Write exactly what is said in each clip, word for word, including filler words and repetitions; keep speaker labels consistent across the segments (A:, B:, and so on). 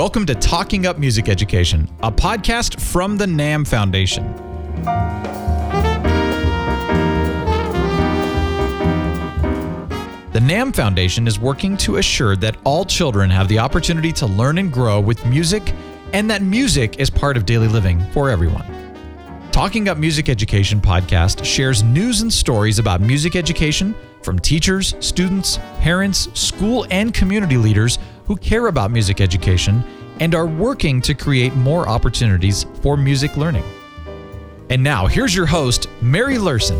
A: Welcome to Talking Up Music Education, a podcast from the NAMM Foundation. The NAMM Foundation is working to assure that all children have the opportunity to learn and grow with music, and that music is part of daily living for everyone. Talking Up Music Education podcast shares news and stories about music education from teachers, students, parents, school, and community leaders who care about music education and are working to create more opportunities for music learning. And now, here's your host, Mary Larson.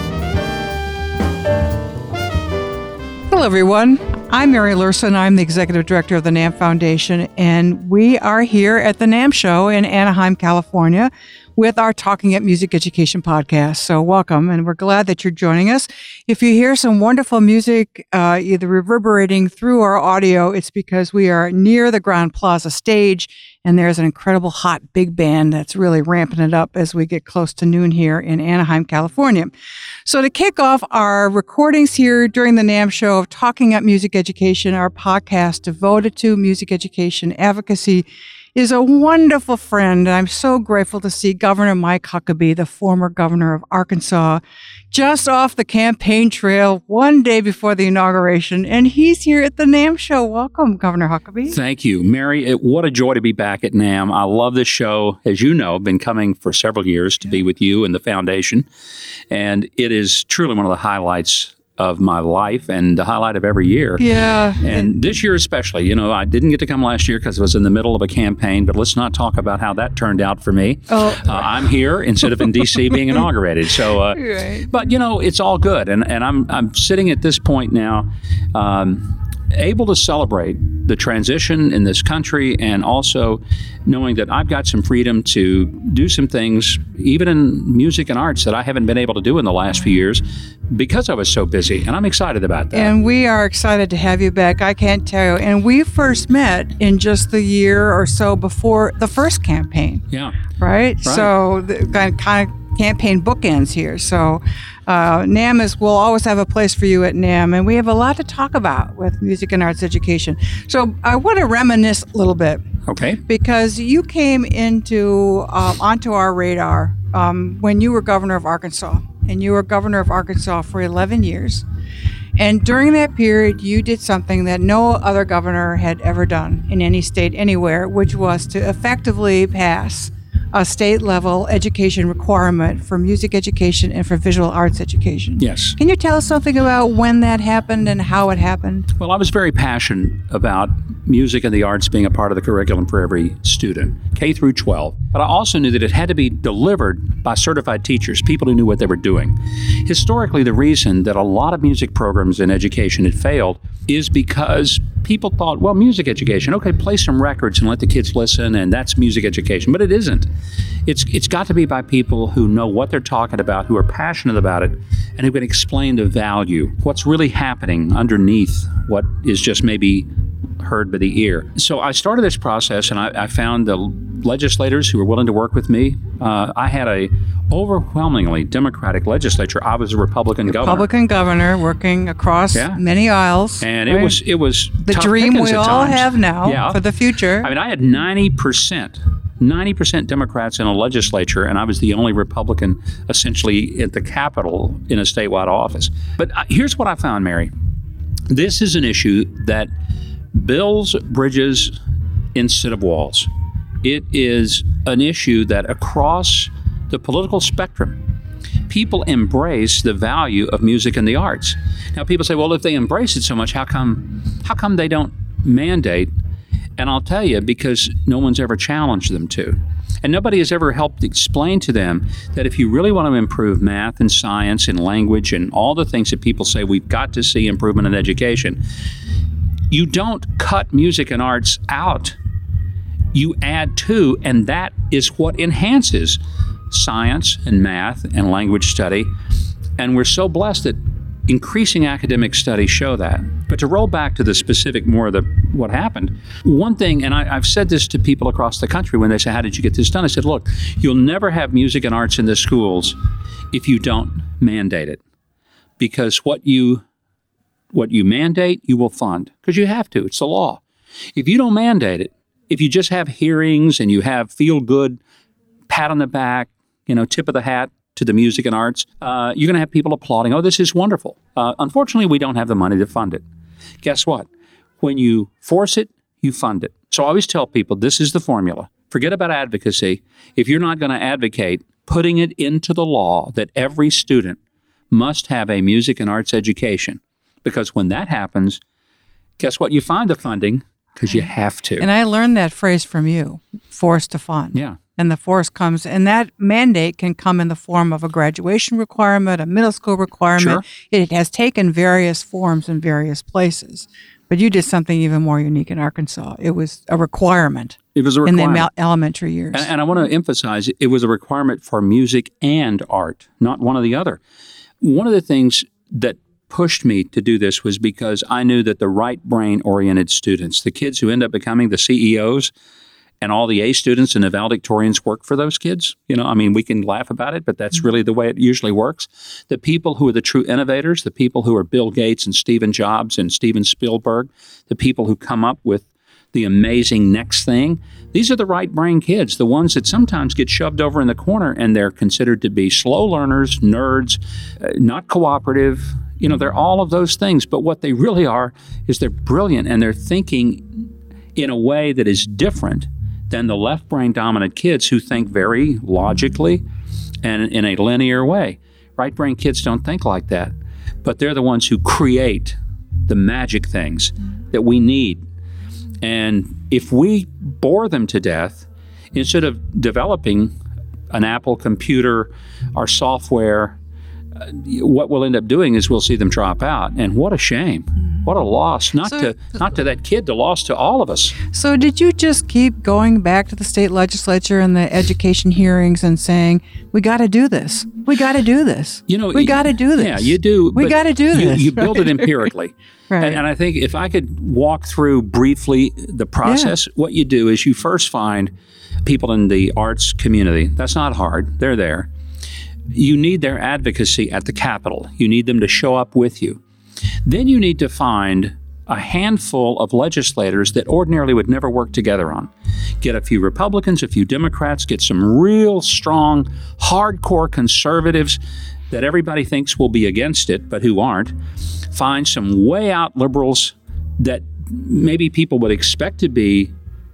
B: Hello, everyone. I'm Mary Larson. I'm the Executive Director of the NAMM Foundation, and we are here at the NAMM Show in Anaheim, California, with our Talking Up Music Education podcast. So welcome, and we're glad that you're joining us. If you hear some wonderful music uh, either reverberating through our audio, it's because we are near the Grand Plaza stage, and there's an incredible hot big band that's really ramping it up as we get close to noon here in Anaheim, California. So to kick off our recordings here during the NAMM Show of Talking Up Music Education, our podcast devoted to music education advocacy, is a wonderful friend. I'm so grateful to see Governor Mike Huckabee, the former governor of Arkansas, just off the campaign trail one day before the inauguration, and he's here at the NAMM Show. Welcome, Governor Huckabee.
C: Thank you, Mary. It, what a joy to be back at NAMM. I love this show. As you know, I've been coming for several years to be with you and the foundation, and it is truly one of the highlights of my life and the highlight of every year.
B: Yeah.
C: And this year especially, you know, I didn't get to come last year because I was in the middle of a campaign, but let's not talk about how that turned out for me.
B: Oh.
C: Uh, I'm here instead of in D C being inaugurated. So, uh,
B: right.
C: But, you know, it's all good. And, and I'm, I'm sitting at this point now, um, able to celebrate the transition in this country, and also knowing that I've got some freedom to do some things, even in music and arts, that I haven't been able to do in the last few years because I was so busy. And I'm excited about that.
B: And we are excited to have you back. I can't tell you. And we first met in just the year or so before the first campaign.
C: Yeah.
B: Right?
C: Right.
B: So the kind of campaign bookends here. So uh, NAMM is, will always have a place for you at NAMM, and we have a lot to talk about with music and arts education. So I want to reminisce a little bit.
C: Okay.
B: Because you came into um, onto our radar um, when you were governor of Arkansas, and you were governor of Arkansas for eleven years. And during that period, you did something that no other governor had ever done in any state anywhere, which was to effectively pass a state-level education requirement for music education and for visual arts education.
C: Yes.
B: Can you tell us something about when that happened and how it happened?
C: Well, I was very passionate about music and the arts being a part of the curriculum for every student, K through twelve. But I also knew that it had to be delivered by certified teachers, people who knew what they were doing. Historically, the reason that a lot of music programs in education had failed is because people thought, well, music education, okay, play some records and let the kids listen, and that's music education. But it isn't. It's It's got to be by people who know what they're talking about, who are passionate about it, and who can explain the value, what's really happening underneath what is just maybe heard by the ear. So I started this process, and I, I found the legislators who were willing to work with me. Uh, I had a overwhelmingly Democratic legislature. I was a Republican governor.
B: Republican governor working across
C: Yeah.
B: many aisles.
C: And
B: right?
C: it was it was
B: the
C: tough
B: dream
C: pickings
B: we
C: at
B: all
C: times.
B: have now
C: Yeah.
B: for the future.
C: I mean, I had ninety percent. ninety percent Democrats in a legislature, and I was the only Republican essentially at the Capitol in a statewide office. But here's what I found, Mary. This is an issue that builds bridges instead of walls. It is an issue that across the political spectrum, people embrace the value of music and the arts. Now, people say, well, if they embrace it so much, how come, how come they don't mandate? And I'll tell you, because no one's ever challenged them to. And nobody has ever helped explain to them that if you really want to improve math and science and language and all the things that people say we've got to see improvement in education, you don't cut music and arts out. You add to, and that is what enhances science and math and language study. And we're so blessed that increasing academic studies show that. But to roll back to the specific more of the what happened, one thing, and I, I've said this to people across the country when they say, how did you get this done? I said, look, you'll never have music and arts in the schools if you don't mandate it. Because what you what you mandate, you will fund. Because you have to. It's the law. If you don't mandate it, if you just have hearings and you have feel good, pat on the back, you know, tip of the hat to the music and arts, uh, you're going to have people applauding. Oh, this is wonderful. Uh, unfortunately, we don't have the money to fund it. Guess what? When you force it, you fund it. So I always tell people this is the formula. Forget about advocacy. If you're not going to advocate putting it into the law that every student must have a music and arts education, because when that happens, guess what? You find the funding because you have to.
B: And I learned that phrase from you, forced to fund.
C: Yeah.
B: And the force comes, and that mandate can come in the form of a graduation requirement, a middle school requirement.
C: Sure.
B: It has taken various forms in various places. But you did something even more unique in Arkansas. It was a requirement.
C: It was a requirement.
B: In the el- elementary years.
C: And, and I want to emphasize, it was a requirement for music and art, not one or the other. One of the things that pushed me to do this was because I knew that the right brain-oriented students, the kids who end up becoming the C E Os, and all the A students and the valedictorians work for those kids. You know, I mean, we can laugh about it, but that's really the way it usually works. The people who are the true innovators, the people who are Bill Gates and Stephen Jobs and Steven Spielberg, the people who come up with the amazing next thing, these are the right brain kids, the ones that sometimes get shoved over in the corner and they're considered to be slow learners, nerds, uh, not cooperative. You know, they're all of those things, but what they really are is they're brilliant and they're thinking in a way that is different than the left brain dominant kids who think very logically and in a linear way. Right brain kids don't think like that, but they're the ones who create the magic things that we need. And if we bore them to death, instead of developing an Apple computer or software, uh, what we'll end up doing is we'll see them drop out. And what a shame. What a loss, not
B: So-
C: to not to that kid, the loss to all of us.
B: So did you just keep going back to the state legislature and the education hearings and saying, we got to do this. We got to do this.
C: You know,
B: we got to do this.
C: Yeah, you do.
B: We
C: but
B: got to do
C: you,
B: this.
C: You build it empirically.
B: Right.
C: And, and I think if I could walk through briefly the process, what you do is you first find people in the arts community. That's not hard. They're there. You need their advocacy at the Capitol. You need them to show up with you. Then you need to find a handful of legislators that ordinarily would never work together on. Get a few Republicans, a few Democrats, get some real strong, hardcore conservatives that everybody thinks will be against it, but who aren't. Find some way out liberals that maybe people would expect to be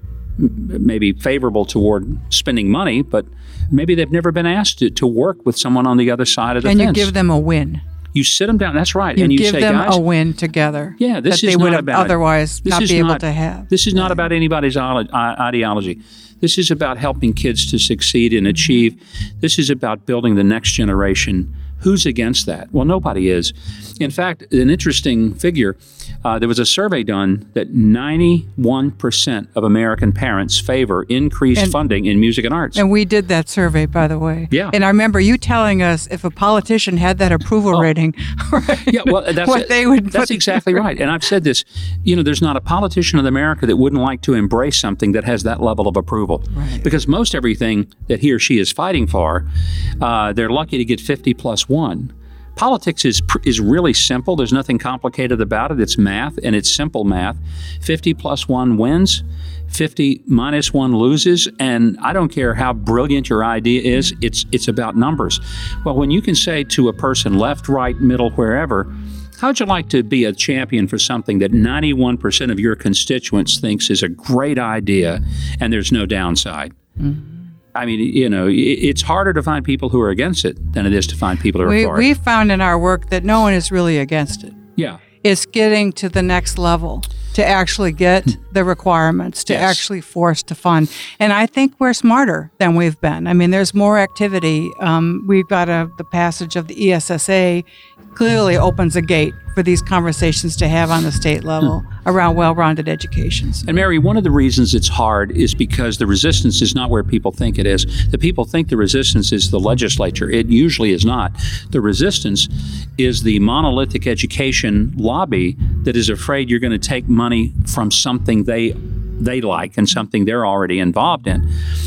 C: maybe favorable toward spending money, but maybe they've never been asked to, to work with someone on the other side of the
B: and
C: fence.
B: you give them a win.
C: You sit them down. That's right.
B: You
C: and you
B: give
C: say,
B: them
C: guys,
B: a win together.
C: Yeah, this
B: that
C: is
B: they would
C: not
B: have
C: about
B: otherwise
C: this
B: not
C: is
B: be able
C: not-
B: to have.
C: This is not about anybody's ide- ideology. This is about helping kids to succeed and achieve. This is about building the next generation. Who's against that? Well, nobody is. In fact, an interesting figure, uh, there was a survey done that ninety-one percent of American parents favor increased
B: And-
C: funding in music and arts.
B: And we did that survey, by the way.
C: Yeah.
B: And I remember you telling us if a politician had that approval rating, right,
C: Yeah, well, that's
B: what
C: it.
B: they would.
C: That's
B: put-
C: exactly right. And I've said this. You know, there's not a politician in America that wouldn't like to embrace something that has that level of approval.
B: Right.
C: Because most everything that he or she is fighting for, uh, they're lucky to get fifty plus one. Politics is pr- is really simple. There's nothing complicated about it. It's math, and it's simple math. fifty plus one wins. fifty minus one loses, and I don't care how brilliant your idea is, it's it's about numbers. Well, when you can say to a person, left, right, middle, wherever, how'd you like to be a champion for something that ninety-one percent of your constituents thinks is a great idea and there's no downside? Mm-hmm. I mean, you know, it- it's harder to find people who are against it than it is to find people who are
B: we,
C: for
B: we
C: it.
B: found in our work that no one is really against it.
C: Yeah.
B: It's getting to the next level to actually get the requirements, to
C: Yes.
B: actually force to fund. And I think we're smarter than we've been. I mean, there's more activity. Um, we've got a, the passage of the E S S A clearly opens a gate for these conversations to have on the state level around well-rounded educations.
C: And Mary, one of the reasons it's hard is because the resistance is not where people think it is. The people think the resistance is the legislature. It usually is not. The resistance is the monolithic education lobby that is afraid you're going to take money from something they they like and something they're already involved in.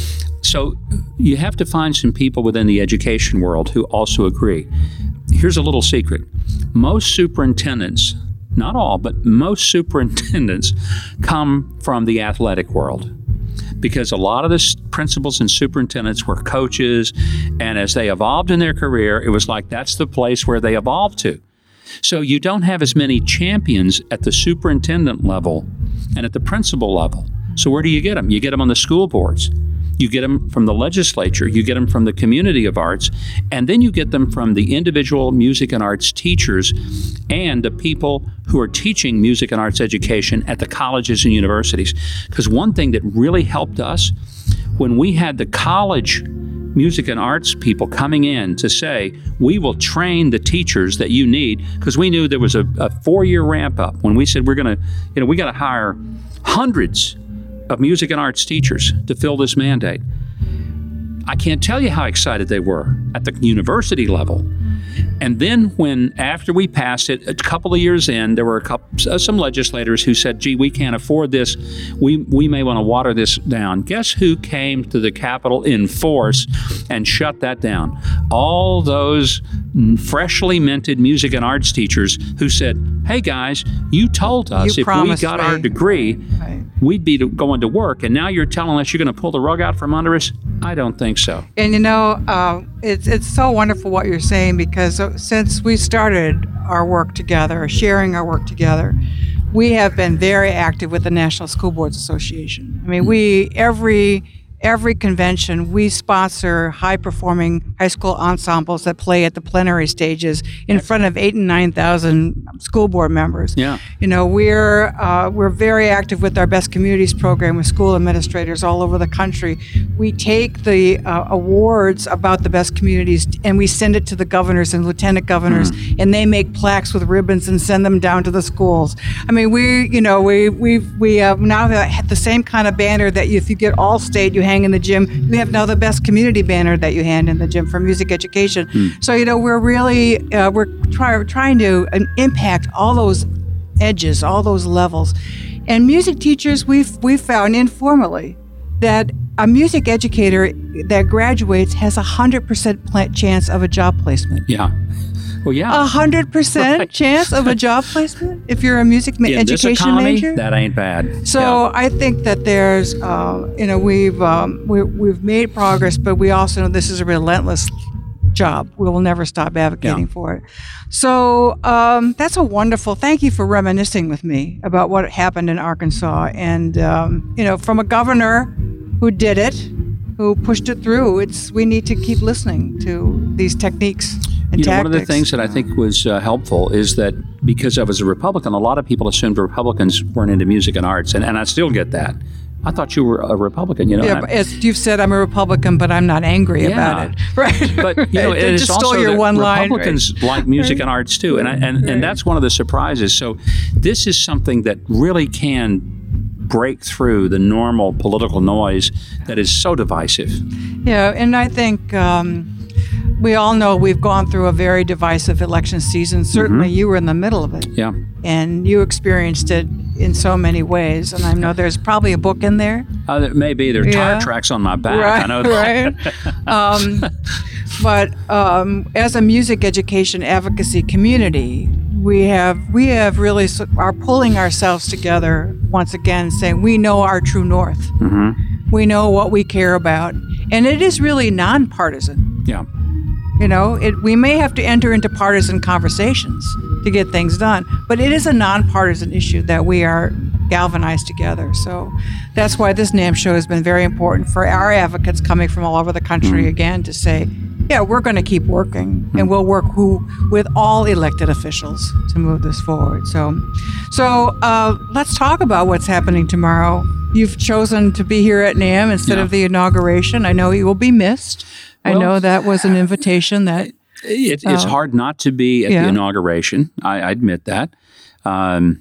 C: So you have to find some people within the education world who also agree. Here's a little secret. Most superintendents, not all, but most superintendents come from the athletic world. because a lot of the s- principals and superintendents were coaches, and as they evolved in their career, it was like that's the place where they evolved to. So you don't have as many champions at the superintendent level and at the principal level. So where do you get them? You get them on the school boards. You get them from the legislature. You get them from the community of arts. And then you get them from the individual music and arts teachers and the people who are teaching music and arts education at the colleges and universities. Because one thing that really helped us, when we had the college music and arts people coming in to say, we will train the teachers that you need, because we knew there was a, a four-year ramp up. When we said we're going to, you know, we got to hire hundreds of music and arts teachers to fill this mandate. I can't tell you how excited they were at the university level. And then when, after we passed it, a couple of years in, there were a couple, uh, some legislators who said, gee, we can't afford this. We, we may want to water this down. Guess who came to the Capitol in force and shut that down? All those freshly minted music and arts teachers who said, hey guys, you told us
B: You
C: if we
B: promised
C: got
B: me.
C: our degree,
B: Right.
C: we'd be to- going to work, and now you're telling us you're going to pull the rug out from under us? I don't think so.
B: And you know, uh, it's it's so wonderful what you're saying, because since we started our work together, sharing our work together, we have been very active with the National School Boards Association. I mean, we every every convention we sponsor high-performing high school ensembles that play at the plenary stages in front of eight and nine thousand school board members.
C: Yeah.
B: You know, we're uh, we're very active with our Best Communities program with school administrators all over the country. We take the uh, awards about the best communities and we send it to the governors and lieutenant governors, mm. and they make plaques with ribbons and send them down to the schools. I mean, we, you know, we we we have now have the same kind of banner that if you get All-State, you hang in the gym. We have now the Best Community banner that you hand in the gym for music education. Mm. So, you know, we're really uh, we're try, trying to uh, impact all those edges, all those levels. And music teachers, we've we've found informally that a music educator that graduates has a hundred percent chance of a job placement.
C: Yeah. Well, yeah.
B: A hundred percent chance of a job placement if you're a music ma-
C: In
B: education
C: this economy,
B: major.
C: that ain't bad.
B: So
C: Yeah.
B: I think that there's, uh, you know, we've um, we, we've made progress, but we also know this is a relentless job. We will never stop advocating
C: Yeah.
B: for it. So um, that's a wonderful. Thank you for reminiscing with me about what happened in Arkansas, and um, you know, from a governor who did it, who pushed it through. It's we need to keep listening to these techniques. And
C: You know, one of the
B: tactics.
C: things that I think was uh, helpful is that because I was a Republican, a lot of people assumed Republicans weren't into music and arts, and, and I still get that. I thought you were a Republican, you know.
B: Yeah,
C: and
B: but
C: I-
B: as you've said, I'm a Republican, but I'm not angry
C: Yeah.
B: about it. Right?
C: But you know,
B: I
C: it is
B: just
C: also
B: stole your
C: that
B: one line.
C: Republicans like music and arts too, and I, and
B: Right.
C: and that's one of the surprises. So this is something that really can break through the normal political noise that is so divisive.
B: Yeah, and I think um, we all know we've gone through a very divisive election season. Certainly,
C: Mm-hmm.
B: you were in the middle of it,
C: Yeah.
B: and you experienced it in so many ways. And I know there's probably a book in there.
C: Uh, there may be. There are
B: Yeah.
C: tire tracks on my back.
B: Right,
C: I know that.
B: right. um, but um, as a music education advocacy community, we have we have really s- are pulling ourselves together once again, saying we know our true north.
C: Mm-hmm.
B: We know what we care about, and it is really nonpartisan.
C: Yeah.
B: You know, it, we may have to enter into partisan conversations to get things done, but it is a nonpartisan issue that we are galvanized together. So that's why this NAMM show has been very important for our advocates coming from all over the country
C: Mm-hmm.
B: again to say, yeah, we're going to keep working, and we'll work who, with all elected officials to move this forward. So, so uh, let's talk about what's happening tomorrow. You've chosen to be here at NAMM instead
C: Yeah.
B: of the inauguration. I know you will be missed. I
C: Well,
B: know that was an invitation that
C: It, it's
B: Oh.
C: hard not to be at
B: Yeah.
C: the inauguration. I, I admit that. Um,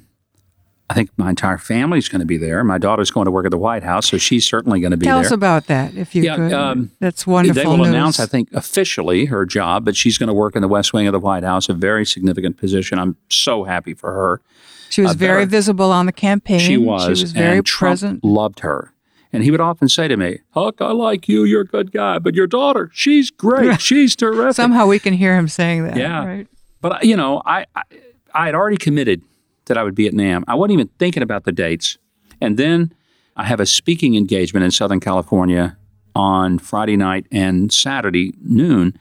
C: I think my entire family is going to be there. My daughter's going to work at the White House, so she's certainly going to be
B: tell
C: there.
B: us about that, if you
C: Yeah,
B: could.
C: um,
B: That's wonderful
C: They will
B: news.
C: announce, I think, officially her job, but she's going to work in the West Wing of the White House, a very significant position. I'm so happy for her.
B: She was
C: uh,
B: very
C: there-
B: visible on the campaign.
C: She was.
B: She was very
C: and Trump
B: present.
C: loved her. And he would often say to me, Huck, I like you. You're a good guy. But your daughter, she's great. She's terrific.
B: Somehow we can hear him saying that.
C: Yeah.
B: Right?
C: But, you know, I, I I had already committed that I would be at NAMM. I wasn't even thinking about the dates. And then I have a speaking engagement in Southern California on Friday night and Saturday noon,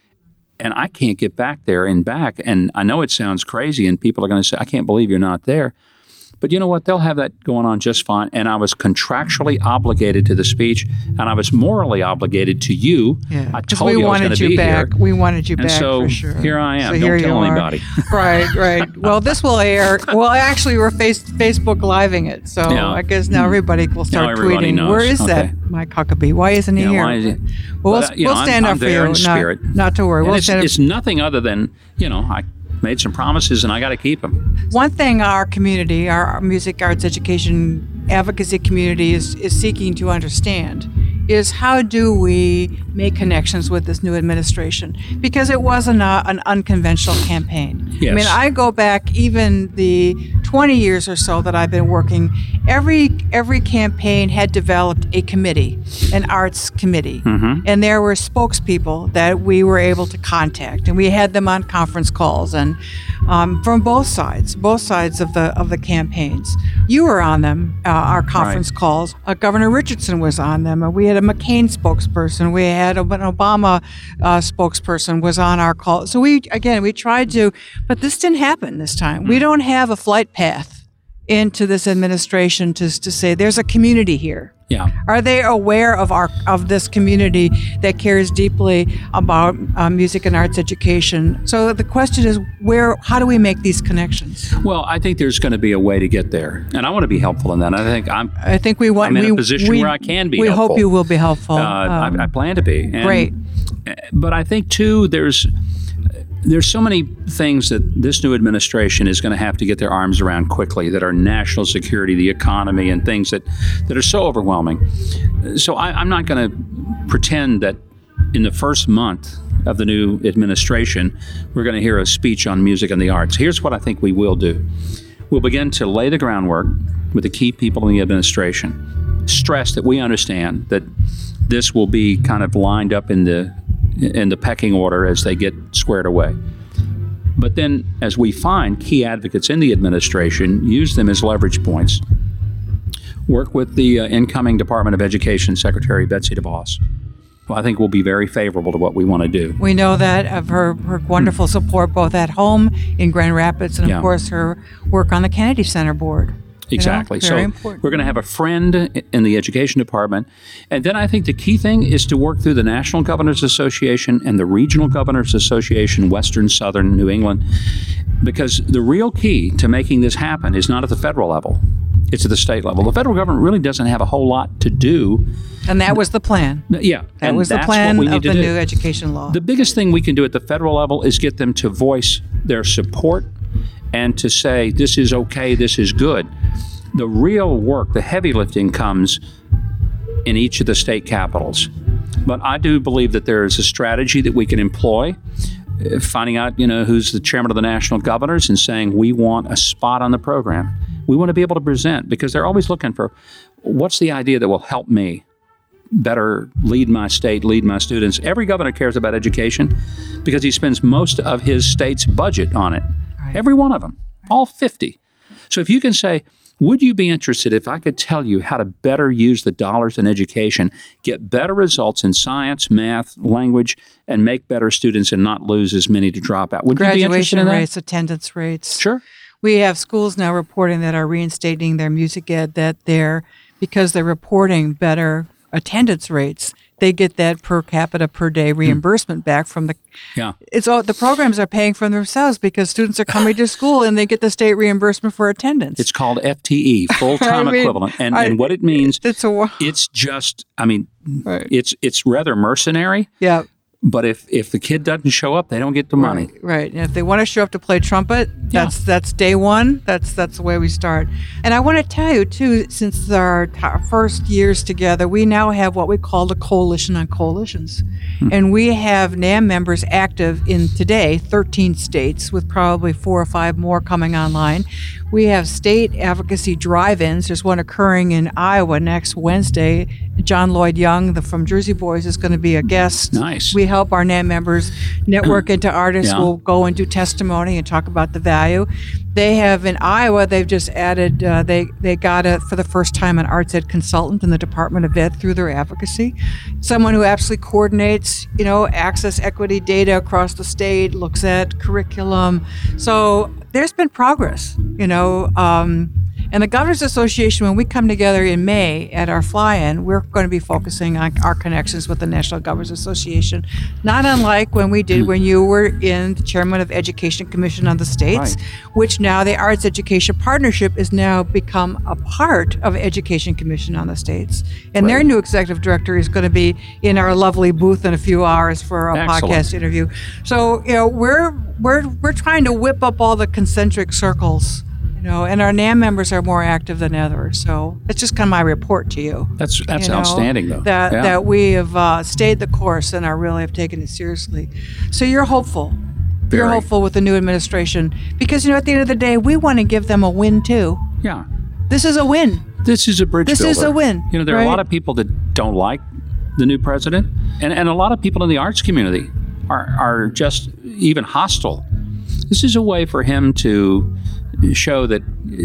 C: and I can't get back there and back. And I know it sounds crazy, and people are going to say, I can't believe you're not there. But you know what? They'll have that going on just fine. And I was contractually obligated to the speech, and I was morally obligated to you.
B: Yeah,
C: I told
B: we
C: you I was going
B: wanted
C: to
B: you
C: be
B: back.
C: here.
B: We wanted you
C: And
B: back
C: so
B: for sure.
C: here I am.
B: So
C: Don't
B: here
C: tell
B: you are.
C: anybody.
B: Right, right. Well, this will air. Well, actually, we're face, Facebook living it, so
C: Yeah.
B: I guess now everybody will start
C: everybody
B: tweeting.
C: knows.
B: Where is
C: Okay.
B: that Mike Huckabee? Why isn't he
C: Yeah,
B: here?
C: why is he-
B: Well,
C: But,
B: we'll,
C: uh, you
B: we'll
C: know,
B: stand
C: I'm-
B: up
C: I'm
B: for
C: there
B: you.
C: in
B: Not,
C: spirit.
B: not to worry.
C: And
B: We'll
C: it's,
B: stand up.
C: it's nothing other than, you know, I made some promises and I got to keep them.
B: One thing our community, our our music arts education advocacy community is, is seeking to understand is how do we make connections with this new administration? Because it was an, uh, an unconventional campaign.
C: Yes.
B: I mean, I go back even the twenty years or so that I've been working, every every campaign had developed a committee, an arts committee.
C: Mm-hmm.
B: And there were spokespeople that we were able to contact, and we had them on conference calls and um, from both sides, both sides of the of the campaigns. You were on them, uh, our conference
C: Right.
B: calls. Uh, Governor Richardson was on them. Uh, we had a McCain spokesperson. We had a, an Obama uh, spokesperson was on our call. So we, again, we tried to, but this didn't happen this time. We don't have a flight path into this administration to, to say there's a community here.
C: Yeah.
B: Are they aware of our of this community that cares deeply about uh, music and arts education? So the question is, where? How do we make these connections?
C: Well, I think there's going to be a way to get there, and I want to be helpful in that. I think I'm.
B: I think we want.
C: I'm in
B: we,
C: a position
B: we,
C: where I can be
B: We
C: helpful.
B: hope you will be helpful.
C: Uh,
B: Um,
C: I, I plan to be. And,
B: great.
C: But I think too, there's there's so many things that this new administration is going to have to get their arms around quickly that are national security, the economy, and things that, that are so overwhelming. So I, I'm not going to pretend that in the first month of the new administration, we're going to hear a speech on music and the arts. Here's what I think we will do. We'll begin to lay the groundwork with the key people in the administration, stress that we understand that this will be kind of lined up in the in the pecking order as they get squared away. But then, as we find key advocates in the administration, use them as leverage points. Work with the uh, incoming Department of Education Secretary Betsy DeVos, who I think will be very favorable to what we want to do.
B: We know that of her, her wonderful support both at home in Grand Rapids and, of
C: Yeah.
B: course, her work on the Kennedy Center board. You know,
C: Exactly.
B: very
C: so
B: important.
C: we're going to have a friend in the education department. And then I think the key thing is to work through the National Governors Association and the Regional Governors Association, Western, Southern, New England, because the real key to making this happen is not at the federal level. It's at the state level. The federal government really doesn't have a whole lot to do.
B: And that was the plan.
C: Yeah.
B: That
C: and
B: was the
C: that's
B: plan
C: what we need
B: of
C: to
B: the
C: do.
B: new education law.
C: The biggest thing we can do at the federal level is get them to voice their support and to say, this is okay, this is good. The real work, the heavy lifting, comes in each of the state capitals. But I do believe that there is a strategy that we can employ, uh, finding out, you know, who's the chairman of the national governors and saying, we want a spot on the program. We want to be able to present, because they're always looking for, what's the idea that will help me better lead my state, lead my students? Every governor cares about education because he spends most of his state's budget on it.
B: Right.
C: Every one of them, all fifty. So if you can say, would you be interested if I could tell you how to better use the dollars in education, get better results in science, math, language, and make better students and not lose as many to drop out? Would you be interested
B: Graduation
C: in that?
B: rates, attendance rates.
C: Sure.
B: We have schools now reporting that are reinstating their music ed, that they're, because they're reporting better attendance rates, they get that per capita per day reimbursement back from the,
C: Yeah.
B: it's all, the programs are paying for themselves because students are coming to school and they get the state reimbursement for attendance.
C: It's called F T E, full-time
B: I mean,
C: equivalent. And,
B: I-
C: and what it means,
B: it's a,
C: it's just, I mean,
B: right.
C: it's it's rather mercenary,
B: yeah.
C: but if, if the kid doesn't show up, they don't get the money.
B: Right, right. And if they want to show up to play trumpet, that's that's day one. That's that's the way we start. And I want to tell you too, since our t- first years together, we now have what we call the Coalition on Coalitions, and we have NAM members active in today thirteen states, with probably four or five more coming online. We have state advocacy drive-ins. There's one occurring in Iowa next Wednesday, John Lloyd Young the, from Jersey Boys is going to be a guest.
C: Nice.
B: We help our N A M members network into artists.
C: Yeah.
B: We'll go and do testimony and talk about the value. They have in Iowa, they've just added, uh, they, they got a, for the first time an arts ed consultant in the Department of Ed through their advocacy. Someone who absolutely coordinates, you know, access equity data across the state, looks at curriculum. So there's been progress, you know. Um, and the Governors Association, when we come together in May at our fly-in, we're going to be focusing on our connections with the National Governors Association, not unlike when we did when you were in the chairman of Education Commission on the States,
C: Right.
B: which now the Arts Education Partnership is now become a part of Education Commission on the States. And their
C: Right.
B: new executive director is going to be in our lovely booth in a few hours for a
C: Excellent.
B: podcast interview. So, you know, we're we're we're trying to whip up all the concentric circles, you know, and our N A M members are more active than ever. So it's just kind of my report to you.
C: That's that's
B: you know,
C: outstanding, though.
B: That
C: Yeah.
B: that we have uh, stayed the course and are really have taken it seriously. So you're hopeful. You're
C: Very.
B: hopeful with the new administration because, you know, at the end of the day, we want to give them a win too.
C: Yeah.
B: This is a win.
C: This is a bridge
B: This
C: builder.
B: is a win,
C: You know, there are
B: right?
C: a lot of people that don't like the new president, and, and a lot of people in the arts community are, are just even hostile. This is a way for him to show that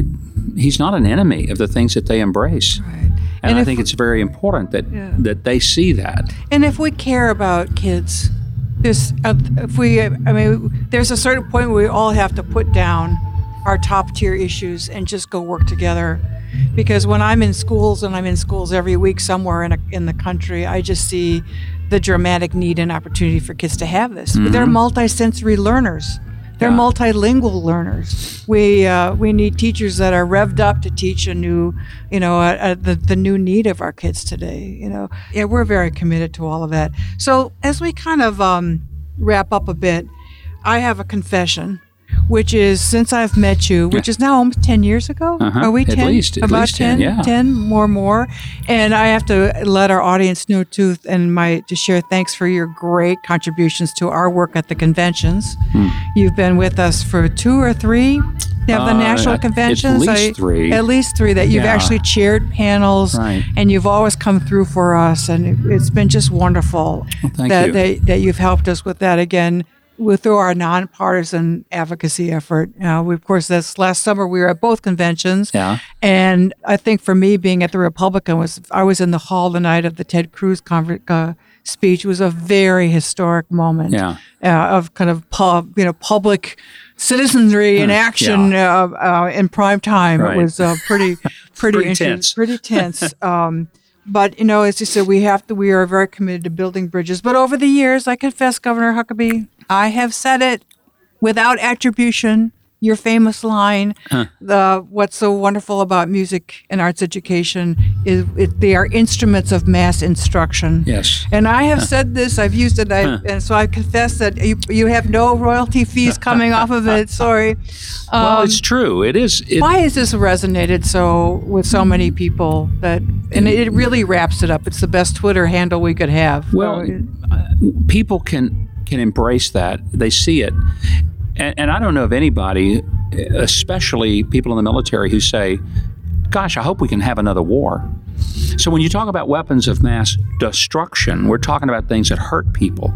C: he's not an enemy of the things that they embrace.
B: Right.
C: And,
B: And
C: I
B: if-
C: think it's very important that
B: Yeah.
C: that they see that.
B: And if we care about kids, this uh, if we, I mean, there's a certain point where we all have to put down our top tier issues and just go work together. Because when I'm in schools, and I'm in schools every week somewhere in a, in the country, I just see the dramatic need and opportunity for kids to have this. But they're multisensory learners. They're
C: Yeah.
B: multilingual learners. We uh, we need teachers that are revved up to teach a new, you know, a, a, the the new need of our kids today. You know, yeah, we're very committed to all of that. So as we kind of um, wrap up a bit, I have a confession, which is since I've met you, which is now almost ten years ago.
C: Uh-huh.
B: Are we
C: At
B: ten?
C: least- at
B: About
C: least ten, yeah.
B: ten, more, more. And I have to let our audience know too, and my to share thanks for your great contributions to our work at the conventions.
C: Hmm.
B: You've been with us for two or three of the
C: Uh,
B: national
C: at-
B: conventions.
C: at least three.
B: At least three that you've
C: Yeah.
B: actually chaired panels,
C: Right.
B: and you've always come through for us, and it, it's been just wonderful
C: Well, thank
B: that,
C: you.
B: that that you've helped us with that again. With through our nonpartisan advocacy effort. Uh, we, of course, this last summer we were at both conventions,
C: Yeah.
B: and I think for me, being at the Republican was I was in the hall the night of the Ted Cruz conver- uh, speech. It was a very historic moment
C: Yeah.
B: uh, of kind of pub, you know, public citizenry in action uh, uh, in prime time.
C: Right.
B: It was uh, pretty, pretty,
C: Pretty
B: inter-
C: tense.
B: pretty tense. Um, but you know, as you said, we have to. We are very committed to building bridges. But over the years, I confess, Governor Huckabee, I have said it without attribution. Your famous line,
C: Huh.
B: the what's so wonderful about music and arts education is it, they are instruments of mass instruction.
C: Yes.
B: And I have said this, I've used it, I,
C: Huh.
B: and so I confess that you, you have no royalty fees coming off of it. Sorry.
C: Well,
B: Um,
C: it's true. It is. It,
B: why has this resonated so with so many people that, and it really wraps it up. It's the best Twitter handle we could have.
C: Well,
B: Uh,
C: people can can embrace that. They see it, and, and I don't know of anybody, especially people in the military, who say, "Gosh, I hope we can have another war." So when you talk about weapons of mass destruction, we're talking about things that hurt people.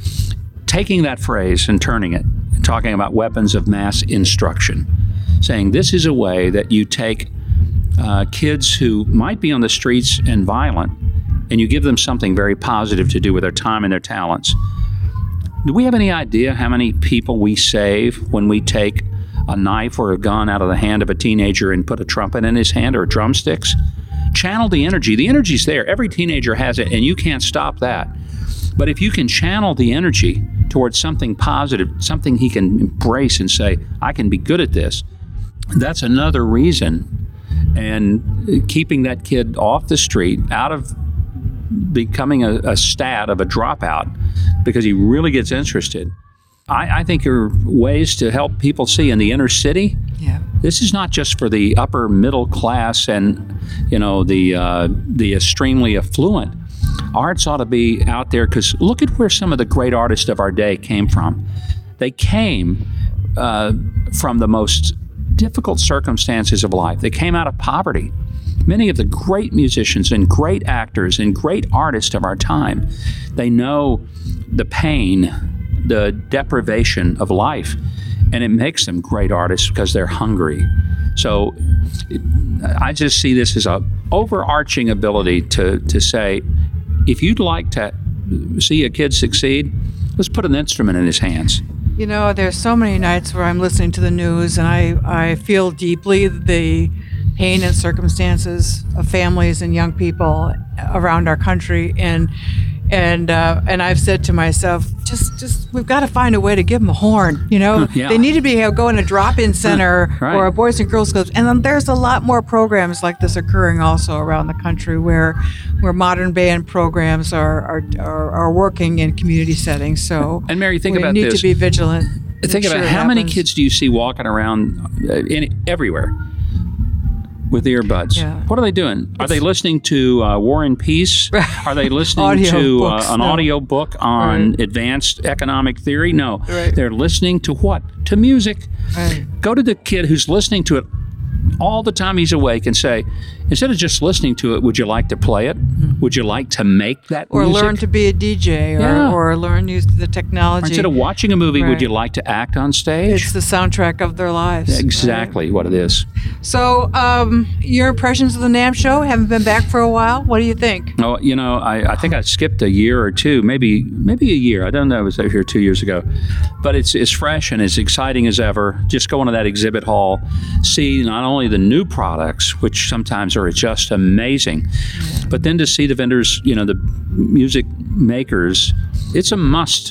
C: Taking that phrase and turning it, and talking about weapons of mass instruction, saying this is a way that you take uh, kids who might be on the streets and violent, and you give them something very positive to do with their time and their talents. Do we have any idea how many people we save when we take a knife or a gun out of the hand of a teenager and put a trumpet in his hand or drumsticks? Channel the energy. The energy's there. Every teenager has it, and you can't stop that. But if you can channel the energy towards something positive, something he can embrace and say, I can be good at this, that's another reason. And keeping that kid off the street, out of becoming a, a stat of a dropout, because he really gets interested. I, I think there are ways to help people see in the inner city.
B: yeah.
C: This is not just for the upper middle class and, you know, the uh, the extremely affluent. Arts ought to be out there, because look at where some of the great artists of our day came from. They came uh, from the most difficult circumstances of life. They came out of poverty. Many of the great musicians and great actors and great artists of our time, they know the pain, the deprivation of life, and it makes them great artists because they're hungry. So I just see this as a overarching ability to, to say, if you'd like to see a kid succeed, let's put an instrument in his hands.
B: You know, there's so many nights where I'm listening to the news and I, I feel deeply the pain and circumstances of families and young people around our country. And and uh, and I've said to myself, just just we've got to find a way to give them a horn. You know,
C: yeah.
B: They need to be go in a drop-in center
C: right.
B: or a Boys and Girls Clubs. And then there's a lot more programs like this occurring also around the country where where modern band programs are are, are, are working in community settings. So
C: and Mary, think
B: we
C: about
B: need
C: this.
B: to be vigilant.
C: Think about
B: sure
C: how many
B: happens.
C: kids do you see walking around uh, in, everywhere with earbuds?
B: Yeah.
C: What are they doing? Are they listening to uh, War and Peace? Are they listening
B: Audio
C: to
B: books,
C: uh, an
B: no.
C: audio book on
B: Right.
C: advanced economic theory? No.
B: Right.
C: They're listening to what? To music.
B: Right.
C: Go to the kid who's listening to it all the time he's awake and say, instead of just listening to it, would you like to play it? Mm-hmm. Would you like to make that
B: Or
C: music?
B: learn to be a D J, or,
C: Yeah.
B: or learn to use the
C: Or
B: technology.
C: instead of watching a movie,
B: Right.
C: would you like to act on stage?
B: It's the soundtrack of their lives.
C: Exactly what it is.
B: Right? So, um, your impressions of the NAMM show? Haven't been back for a while. What do you think?
C: Oh, you know, I, I think I skipped a year or two, maybe maybe a year. I don't know. I was here two years ago, but it's it's fresh and as exciting as ever. Just go into that exhibit hall, see not only the new products, which sometimes are just amazing, but then to see the vendors, you know, the music makers. It's a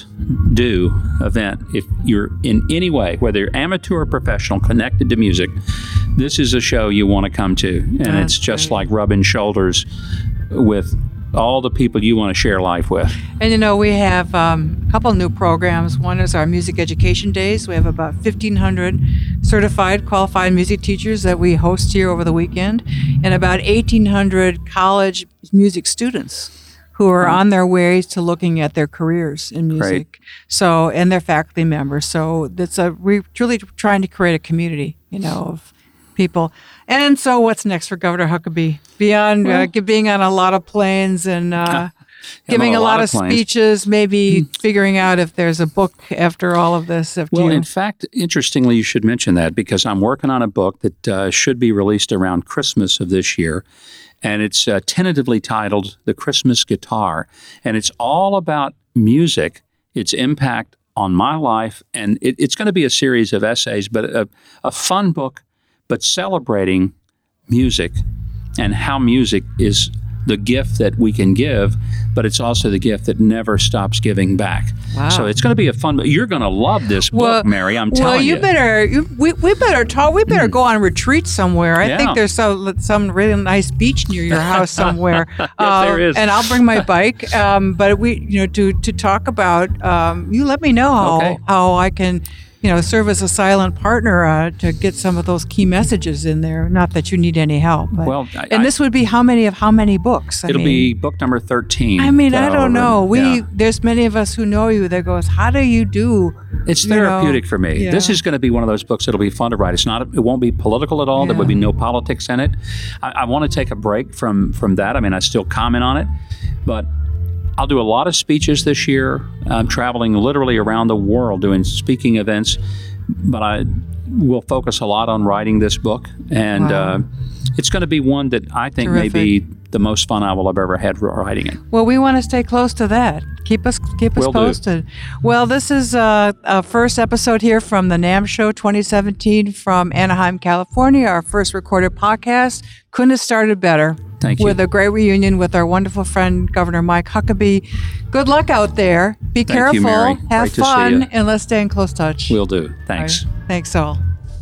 C: must-do event if you're in any way, whether you're amateur or professional, connected to music. This is a show you want to come to, and
B: That's
C: it's just
B: great.
C: like rubbing shoulders with all the people you want to share life with.
B: And you know, we have um, a couple new programs. One is our Music Education Days. We have about fifteen hundred certified, qualified music teachers that we host here over the weekend, and about eighteen hundred college music students who are on their ways to looking at their careers in music.
C: Great.
B: So, and their faculty members. So that's a, we're truly trying to create a community, you know, of people. And so what's next for Governor Huckabee? Beyond uh, being on a lot of planes and uh, giving
C: on
B: a lot, of
C: planes.
B: speeches, maybe figuring out if there's a book after all of this. After
C: Well,
B: you.
C: in fact, interestingly, you should mention that because I'm working on a book that uh, should be released around Christmas of this year. And it's uh, tentatively titled The Christmas Guitar. And it's all about music, its impact on my life. And it, it's going to be a series of essays, but a, a fun book, but celebrating music and how music is the gift that we can give, but it's also the gift that never stops giving back.
B: Wow.
C: So it's going to be a fun. You're going to love this book,
B: Well-
C: Mary. I'm
B: well,
C: telling
B: you
C: you.
B: better you, we, we better talk. We better go on retreat somewhere. I
C: Yeah.
B: think there's some some really nice beach near your house somewhere. yes,
C: there is.
B: And I'll bring my bike. Um, but we, you know, to to talk about. Um, you let me know how
C: Okay.
B: how I can, you know, serve as a silent partner uh, to get some of those key messages in there. Not that you need any help. But,
C: Well, I-
B: and
C: I-
B: this would be how many of how many books? I
C: It'll
B: mean,
C: be book number thirteen.
B: I mean,
C: that
B: I
C: I'll
B: don't know.
C: run.
B: We
C: Yeah.
B: there's many of us who know you that goes, how do you do?
C: It's
B: you know,
C: therapeutic for me.
B: yeah.
C: This is going to be one of those books that'll be fun to write. It's not. It won't be political at all. There
B: Yeah.
C: would be no politics in it. I, I want to take a break from from that. I mean, I still comment on it, but I'll do a lot of speeches this year. I'm traveling literally around the world doing speaking events, but I will focus a lot on writing this book, and
B: Wow.
C: uh, it's going to be one that I think may be the most fun I will have ever had writing it.
B: Well, we want to stay close to that. Keep us keep us
C: Will do.
B: posted. Well, this is uh, a first episode here from the NAMM Show twenty seventeen from Anaheim, California. Our first recorded podcast. Couldn't have started better.
C: Thank you.
B: With a great reunion with our wonderful friend Governor Mike Huckabee. Good luck out there. Be
C: Thank you,
B: careful.
C: Mary.
B: Have
C: Great to see
B: fun,
C: you.
B: and let's stay in close touch.
C: Will do. Thanks.
B: All right. Thanks all.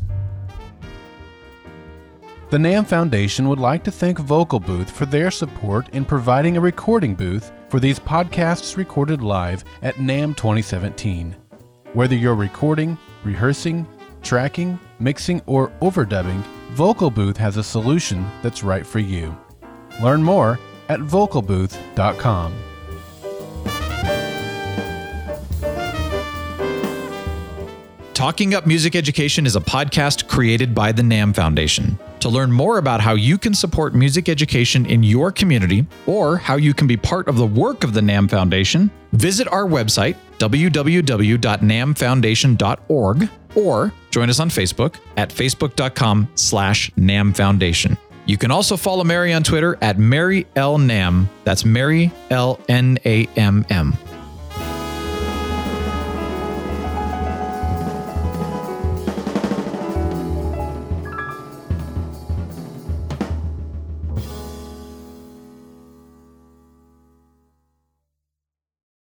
D: The NAMM Foundation would like to thank Vocal Booth for their support in providing a recording booth for these podcasts recorded live at NAMM twenty seventeen. Whether you're recording, rehearsing, tracking, mixing, or overdubbing, Vocal Booth has a solution that's right for you. Learn more at vocal booth dot com.
A: Talking Up Music Education is a podcast created by the NAMM Foundation. To learn more about how you can support music education in your community or how you can be part of the work of the NAMM Foundation, visit our website, w w w dot nam foundation dot org, or join us on Facebook at facebook dot com slash nam foundation. You can also follow Mary on Twitter at Mary L. Nam. That's Mary L N A M M.